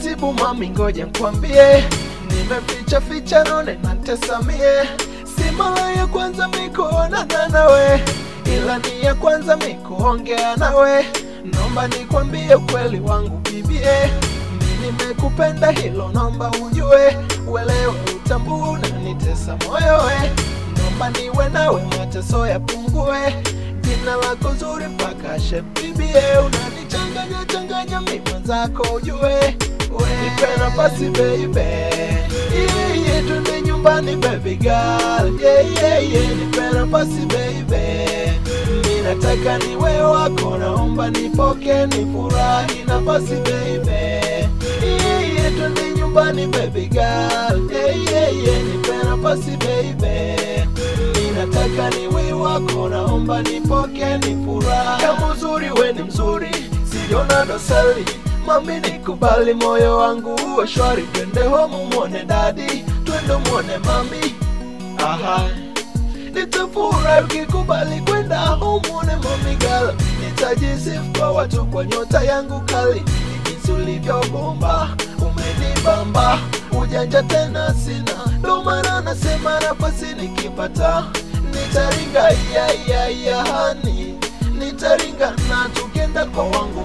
taratibu mami ngoja nikwambie, nimeficha ficha none natesamie, si mara ya kwanza mikuonana nawe, ila ni ya kwanza mikuongea nawe, naomba nikwambie ukweli wangu bibie, mimi nimekupenda hilo naomba ujue, uelewe utambue na nitesa moyo we, naomba niwe nawe mateso yapungue, jina lako zuri mpaka shebibie, unanichanganya changanya mimi mwenzako ujue, nipe nafasi baby, yeah, twende nyumbani baby girl, nipe nafasi baby, mimi nataka niwe wako, naomba nipoke nifurahi nafasi baby, yeah, twende nyumbani baby girl, nipe nafasi baby, nataka niwe wako, naomba nipoke nifurahi, kama uzuri we ni mzuri, siona dosari, mami nikubali moyo wangu uwe shwari, twende home muone daddy, twende muone mami, nitafurahi ukikubali kwenda home muone mami girl, nitajisifu kwa watu kwa nyota yangu kali, jinsi ulivyobomba umenibamba, ujanja tena sina, ndo maana nasema nafasi nikipata nitaringa hani, nitaringa na tukenda kwa wangu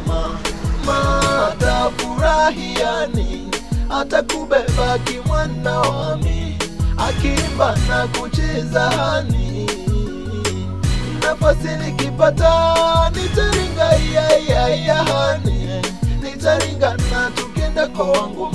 tafurahiani, atakubeba kimwana wami, akiimba na kucheza hani, nafasi nikipata nitaringa hani, nitaringa na tukenda kwa wangu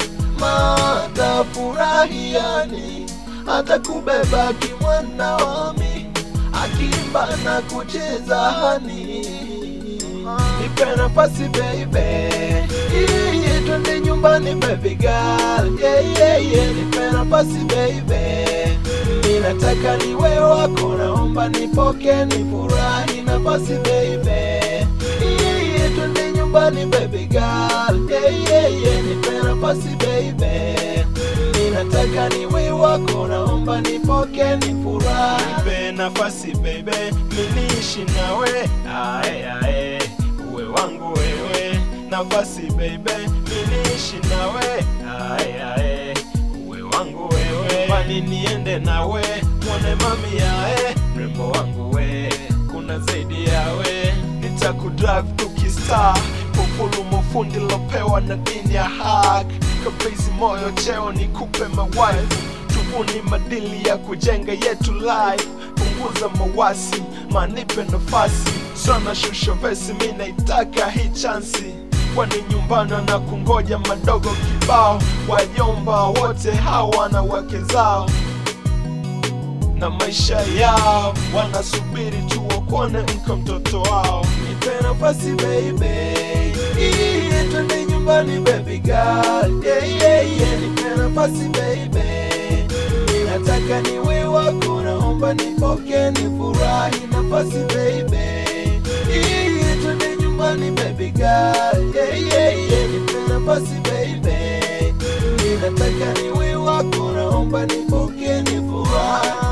tafurahiani, atakubeba kimwana wami, akiimba na kucheza hani, nipe nafasi baby, yeah, twende nyumbani baby girl, nipe nafasi baby, mimi nataka niwe wako, naomba nipoke nifurahi nafasi baby, yeah, twende nyumbani baby girl, nipe nafasi baby, nataka niwe wako, naomba nipoke nifurahi, nipe nafasi baby, mimi niishi nawe, uwe wangu wewe, nafasi baby, mimi niishi nawe, uwe wangu wewe, kwani niende nawe, muone mami mrembo wangu we, kuna zaidi yawe, nitakudrive tukistar, kufulu mufundi lopewa na dini ya hak, kabezi moyo cheo nikupe mawife, tubuni madili ya kujenga yetu life, punguza mawasi, manipe nafasi, sana shusha vesi mina itaka hii chansi, kwani nyumbani na kungoja madogo kibao, wajomba wote hawa na wake zao, na maisha yao, wanasubiri tuokone mko mtoto wao, nipe nafasi baby, yeah, twende nyumbani baby girl, nipe nafasi baby, nataka niwe wako, naomba nipoke nifurahi nafasi baby, yeah, twende nyumbani baby girl, nipe nafasi baby, nataka niwe wako, naomba nipoke nifurahi,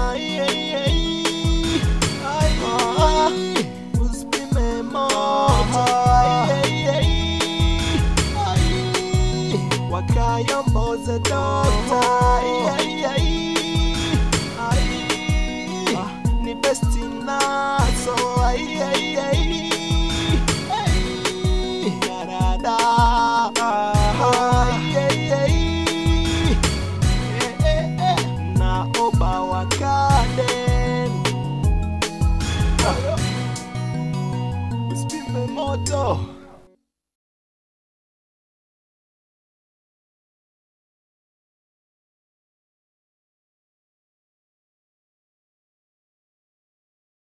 usipime moto, wakayomboze dokta, ni besti naso, yarada, na oba wakaden, usipime moto.